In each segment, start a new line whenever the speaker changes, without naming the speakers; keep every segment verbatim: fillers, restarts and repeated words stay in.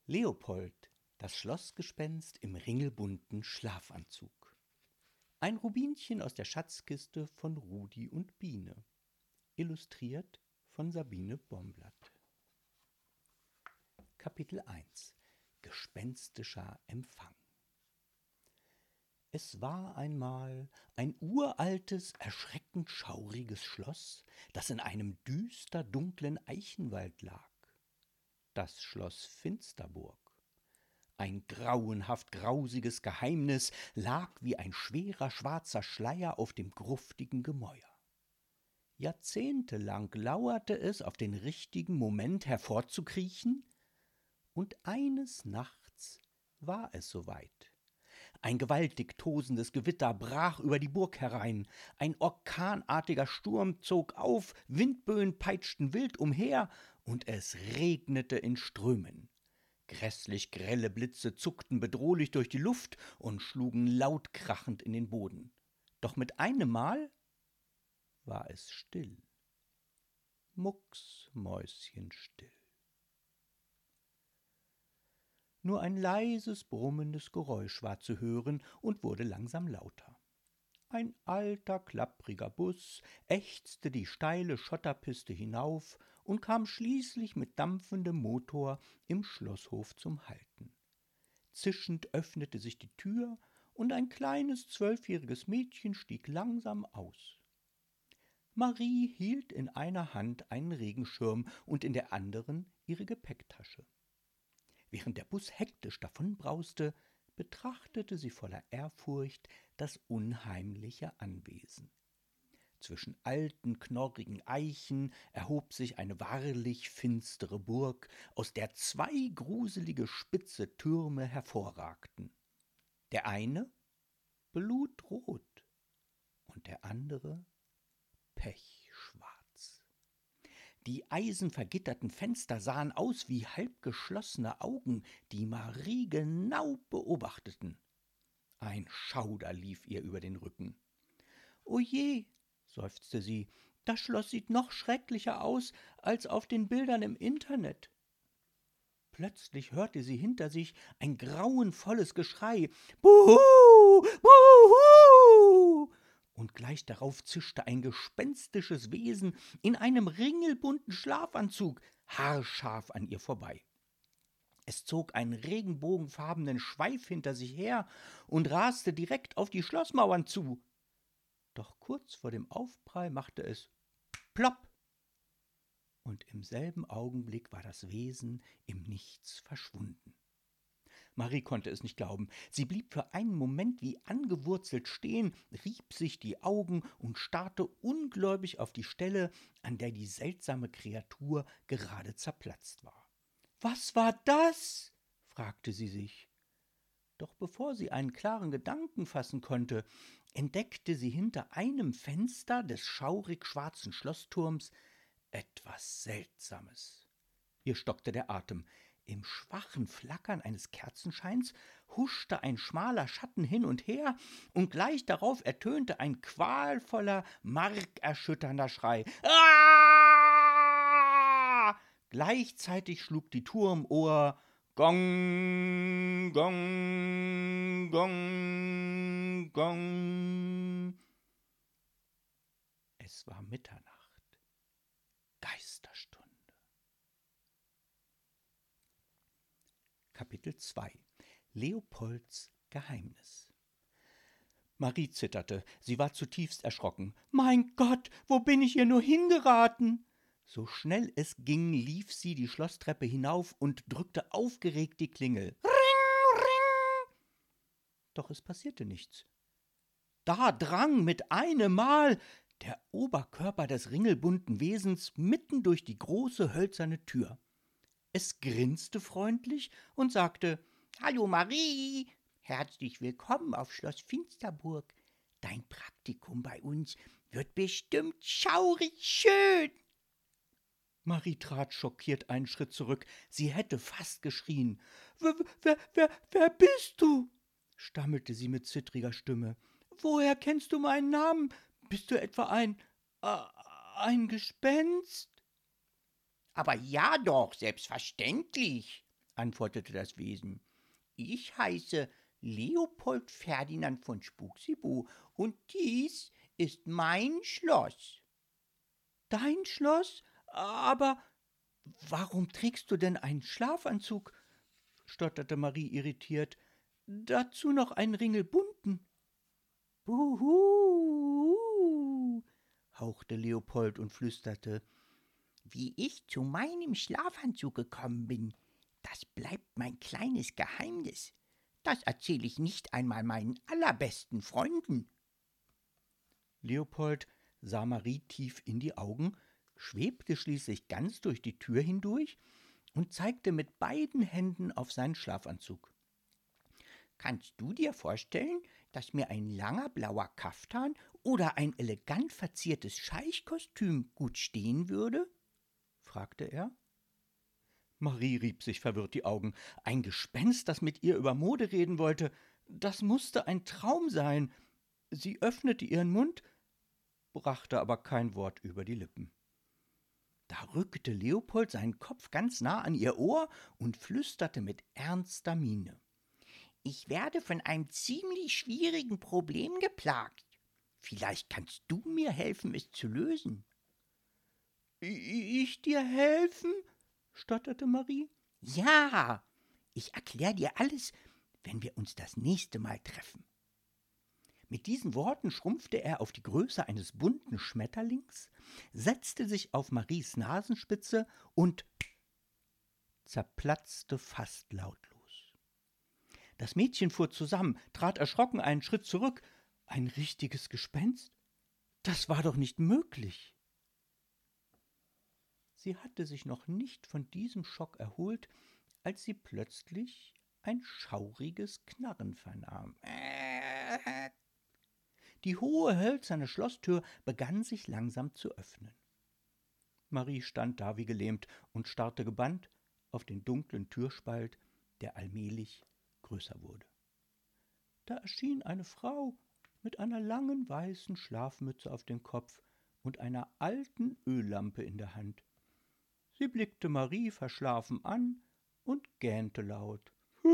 Leopold, das Schlossgespenst im ringelbunten Schlafanzug. Ein Rubinchen aus der Schatzkiste von Rudi und Biene. Illustriert von Sabine Bomblatt. Kapitel eins. Gespenstischer Empfang. Es war einmal ein uraltes, erschreckend schauriges Schloss, das in einem düster dunklen Eichenwald lag. Das Schloss Finsterburg. Ein grauenhaft grausiges Geheimnis lag wie ein schwerer schwarzer Schleier auf dem gruftigen Gemäuer. Jahrzehntelang lauerte es auf den richtigen Moment hervorzukriechen, und eines Nachts war es soweit. Ein gewaltig tosendes Gewitter brach über die Burg herein, ein orkanartiger Sturm zog auf, Windböen peitschten wild umher, und es regnete in Strömen. Grässlich grelle Blitze zuckten bedrohlich durch die Luft und schlugen laut krachend in den Boden. Doch mit einem Mal war es still, mucksmäuschenstill. Nur ein leises, brummendes Geräusch war zu hören und wurde langsam lauter. Ein alter, klappriger Bus ächzte die steile Schotterpiste hinauf und kam schließlich mit dampfendem Motor im Schlosshof zum Halten. Zischend öffnete sich die Tür, und ein kleines, zwölfjähriges Mädchen stieg langsam aus. Marie hielt in einer Hand einen Regenschirm und in der anderen ihre Gepäcktasche. Während der Bus hektisch davonbrauste, betrachtete sie voller Ehrfurcht das unheimliche Anwesen. Zwischen alten, knorrigen Eichen erhob sich eine wahrlich finstere Burg, aus der zwei gruselige spitze Türme hervorragten. Der eine blutrot und der andere pechschwarz. Die eisenvergitterten Fenster sahen aus wie halbgeschlossene Augen, die Marie genau beobachteten. Ein Schauder lief ihr über den Rücken. »O je«, seufzte sie, »das Schloss sieht noch schrecklicher aus als auf den Bildern im Internet.« Plötzlich hörte sie hinter sich ein grauenvolles Geschrei. »Buhu! Buhu!« Und gleich darauf zischte ein gespenstisches Wesen in einem ringelbunten Schlafanzug haarscharf an ihr vorbei. Es zog einen regenbogenfarbenen Schweif hinter sich her und raste direkt auf die Schlossmauern zu. Doch kurz vor dem Aufprall machte es plopp, und im selben Augenblick war das Wesen im Nichts verschwunden. Marie konnte es nicht glauben. Sie blieb für einen Moment wie angewurzelt stehen, rieb sich die Augen und starrte ungläubig auf die Stelle, an der die seltsame Kreatur gerade zerplatzt war. »Was war das?« fragte sie sich. Doch bevor sie einen klaren Gedanken fassen konnte, entdeckte sie hinter einem Fenster des schaurig schwarzen Schlossturms etwas Seltsames. Ihr stockte der Atem. Im schwachen Flackern eines Kerzenscheins huschte ein schmaler Schatten hin und her, und gleich darauf ertönte ein qualvoller, markerschütternder Schrei. »Ah!« Gleichzeitig schlug die Turmuhr Gong, Gong, Gong, Gong. Es war Mitternacht. Geisterstunde. Kapitel zwei. Leopolds Geheimnis. Marie zitterte. Sie war zutiefst erschrocken. »Mein Gott, wo bin ich hier nur hingeraten?« So schnell es ging, lief sie die Schlosstreppe hinauf und drückte aufgeregt die Klingel. Ring, ring! Doch es passierte nichts. Da drang mit einem Mal der Oberkörper des ringelbunten Wesens mitten durch die große hölzerne Tür. Es grinste freundlich und sagte: »Hallo Marie, herzlich willkommen auf Schloss Finsterburg. Dein Praktikum bei uns wird bestimmt schaurig schön.« Marie trat schockiert einen Schritt zurück. Sie hätte fast geschrien. »Wer, wer, wer, wer bist du?« stammelte sie mit zittriger Stimme. »Woher kennst du meinen Namen? Bist du etwa ein, äh, ein Gespenst?« »Aber ja doch, selbstverständlich«, antwortete das Wesen. »Ich heiße Leopold Ferdinand von Spukzibu, und dies ist mein Schloss.« »Dein Schloss? Aber warum trägst du denn einen Schlafanzug?« stotterte Marie irritiert. »Dazu noch einen ringelbunten.« »Buhu«, hauchte Leopold und flüsterte, »wie ich zu meinem Schlafanzug gekommen bin, das bleibt mein kleines Geheimnis. Das erzähle ich nicht einmal meinen allerbesten Freunden.« Leopold sah Marie tief in die Augen, schwebte schließlich ganz durch die Tür hindurch und zeigte mit beiden Händen auf seinen Schlafanzug. »Kannst du dir vorstellen, dass mir ein langer blauer Kaftan oder ein elegant verziertes Scheichkostüm gut stehen würde?« fragte er. Marie rieb sich verwirrt die Augen. Ein Gespenst, das mit ihr über Mode reden wollte, das musste ein Traum sein. Sie öffnete ihren Mund, brachte aber kein Wort über die Lippen. Da rückte Leopold seinen Kopf ganz nah an ihr Ohr und flüsterte mit ernster Miene. »Ich werde von einem ziemlich schwierigen Problem geplagt. Vielleicht kannst du mir helfen, es zu lösen.« »Ich dir helfen?« stotterte Marie. »Ja, ich erkläre dir alles, wenn wir uns das nächste Mal treffen.« Mit diesen Worten schrumpfte er auf die Größe eines bunten Schmetterlings, setzte sich auf Maries Nasenspitze und zerplatzte fast lautlos. Das Mädchen fuhr zusammen, trat erschrocken einen Schritt zurück. Ein richtiges Gespenst? Das war doch nicht möglich. Sie hatte sich noch nicht von diesem Schock erholt, als sie plötzlich ein schauriges Knarren vernahm. Die hohe hölzerne Schlosstür begann sich langsam zu öffnen. Marie stand da wie gelähmt und starrte gebannt auf den dunklen Türspalt, der allmählich größer wurde. Da erschien eine Frau mit einer langen weißen Schlafmütze auf dem Kopf und einer alten Öllampe in der Hand. Sie blickte Marie verschlafen an und gähnte laut.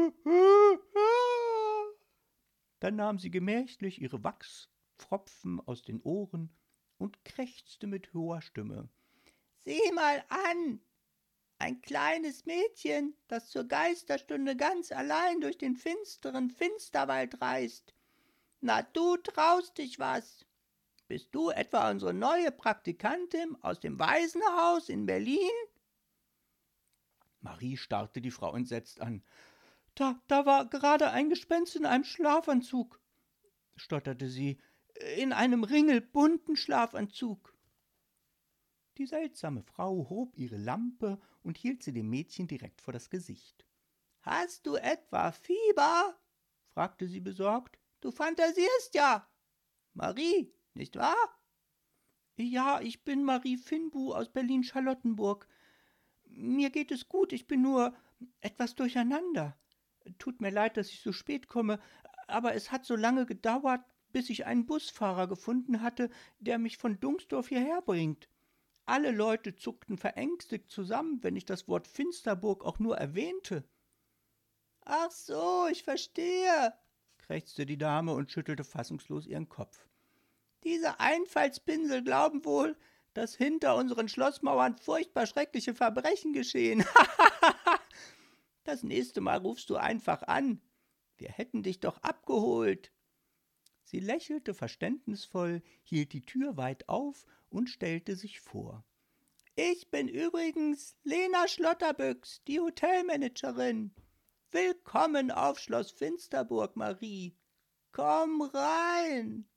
Dann nahm sie gemächlich ihre Wachspfropfen aus den Ohren und krächzte mit hoher Stimme. »Sieh mal an! Ein kleines Mädchen, das zur Geisterstunde ganz allein durch den finsteren Finsterwald reist. Na, du traust dich was. Bist du etwa unsere neue Praktikantin aus dem Waisenhaus in Berlin?« Marie starrte die Frau entsetzt an. Da, da war gerade ein Gespenst in einem Schlafanzug«, stotterte sie, »in einem ringelbunten Schlafanzug.« Die seltsame Frau hob ihre Lampe und hielt sie dem Mädchen direkt vor das Gesicht. »Hast du etwa Fieber?« fragte sie besorgt. »Du fantasierst ja. Marie, nicht wahr?« »Ja, ich bin Marie Finbu aus Berlin-Charlottenburg. Mir geht es gut, ich bin nur etwas durcheinander. Tut mir leid, dass ich so spät komme, aber es hat so lange gedauert, bis ich einen Busfahrer gefunden hatte, der mich von Dungsdorf hierher bringt. Alle Leute zuckten verängstigt zusammen, wenn ich das Wort Finsterburg auch nur erwähnte.« »Ach so, ich verstehe«, krächzte die Dame und schüttelte fassungslos ihren Kopf. »Diese Einfallspinsel glauben wohl, dass hinter unseren Schlossmauern furchtbar schreckliche Verbrechen geschehen. Das nächste Mal rufst du einfach an. Wir hätten dich doch abgeholt.« Sie lächelte verständnisvoll, hielt die Tür weit auf und stellte sich vor. »Ich bin übrigens Lena Schlotterbüchs, die Hotelmanagerin. Willkommen auf Schloss Finsterburg, Marie. Komm rein!«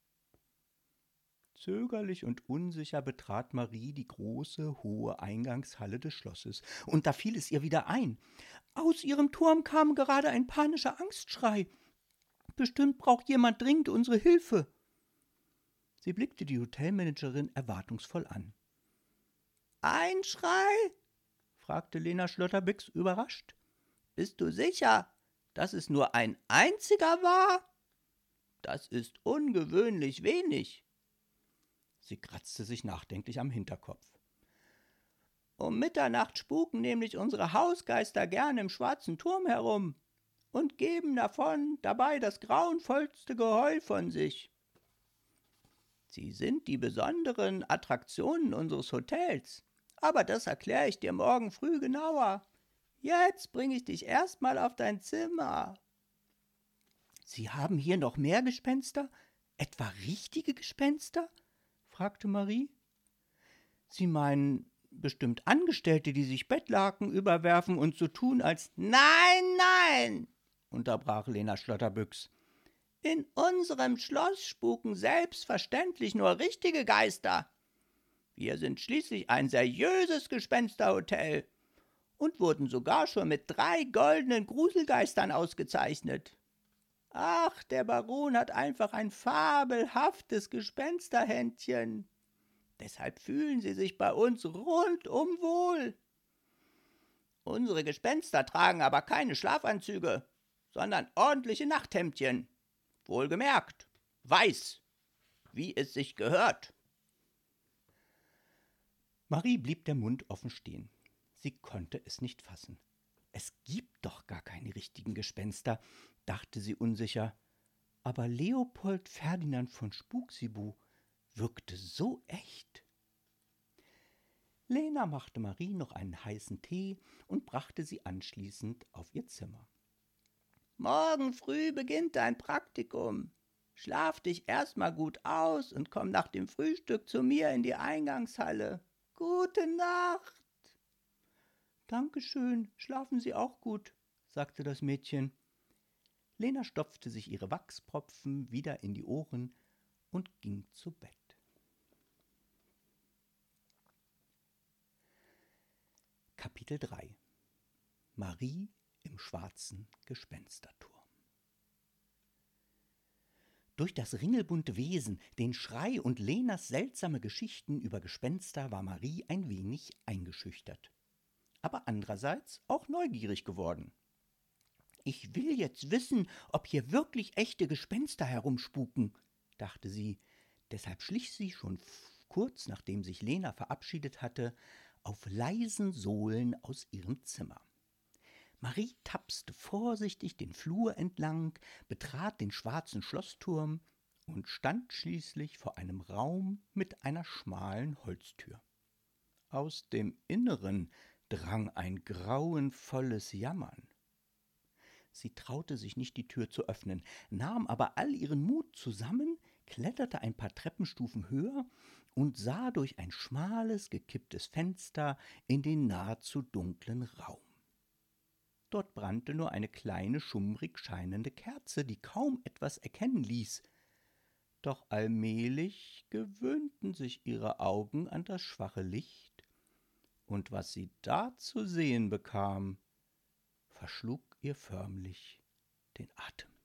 Zögerlich und unsicher betrat Marie die große, hohe Eingangshalle des Schlosses, und da fiel es ihr wieder ein. Aus ihrem Turm kam gerade ein panischer Angstschrei. Bestimmt braucht jemand dringend unsere Hilfe. Sie blickte die Hotelmanagerin erwartungsvoll an. »Ein Schrei?« fragte Lena Schlotterbüchs überrascht. »Bist du sicher, dass es nur ein einziger war? Das ist ungewöhnlich wenig.« Sie kratzte sich nachdenklich am Hinterkopf. Um Mitternacht spuken nämlich unsere Hausgeister gern im schwarzen Turm herum und geben davon dabei das grauenvollste Geheul von sich. Sie sind die besonderen Attraktionen unseres Hotels, aber das erkläre ich dir morgen früh genauer. Jetzt bringe ich dich erstmal auf dein Zimmer. Sie haben hier noch mehr Gespenster? Etwa richtige Gespenster? Fragte Marie. Sie meinen bestimmt Angestellte, die sich Bettlaken überwerfen und so tun, als »Nein, nein«, unterbrach Lena Schlotterbüchs. »In unserem Schloss spuken selbstverständlich nur richtige Geister. Wir sind schließlich ein seriöses Gespensterhotel und wurden sogar schon mit drei goldenen Gruselgeistern ausgezeichnet. Ach, der Baron hat einfach ein fabelhaftes Gespensterhändchen. Deshalb fühlen sie sich bei uns rundum wohl. Unsere Gespenster tragen aber keine Schlafanzüge, sondern ordentliche Nachthemdchen. Wohlgemerkt, weiß, wie es sich gehört.« Marie blieb der Mund offen stehen. Sie konnte es nicht fassen. Es gibt doch gar keine richtigen Gespenster, dachte sie unsicher. Aber Leopold Ferdinand von Spuksibu wirkte so echt. Lena machte Marie noch einen heißen Tee und brachte sie anschließend auf ihr Zimmer. »Morgen früh beginnt dein Praktikum. Schlaf dich erstmal gut aus und komm nach dem Frühstück zu mir in die Eingangshalle. Gute Nacht!« »Dankeschön, schlafen Sie auch gut«, sagte das Mädchen. Lena stopfte sich ihre Wachspropfen wieder in die Ohren und ging zu Bett. Kapitel drei. Marie im schwarzen Gespensterturm. Durch das ringelbunte Wesen, den Schrei und Lenas seltsame Geschichten über Gespenster war Marie ein wenig eingeschüchtert, aber andererseits auch neugierig geworden. »Ich will jetzt wissen, ob hier wirklich echte Gespenster herumspuken«, dachte sie. Deshalb schlich sie schon kurz, nachdem sich Lena verabschiedet hatte, auf leisen Sohlen aus ihrem Zimmer. Marie tapste vorsichtig den Flur entlang, betrat den schwarzen Schlossturm und stand schließlich vor einem Raum mit einer schmalen Holztür. Aus dem Inneren drang ein grauenvolles Jammern. Sie traute sich nicht, die Tür zu öffnen, nahm aber all ihren Mut zusammen, kletterte ein paar Treppenstufen höher und sah durch ein schmales, gekipptes Fenster in den nahezu dunklen Raum. Dort brannte nur eine kleine, schummrig scheinende Kerze, die kaum etwas erkennen ließ. Doch allmählich gewöhnten sich ihre Augen an das schwache Licht, und was sie da zu sehen bekam, verschlug ihr förmlich den Atem.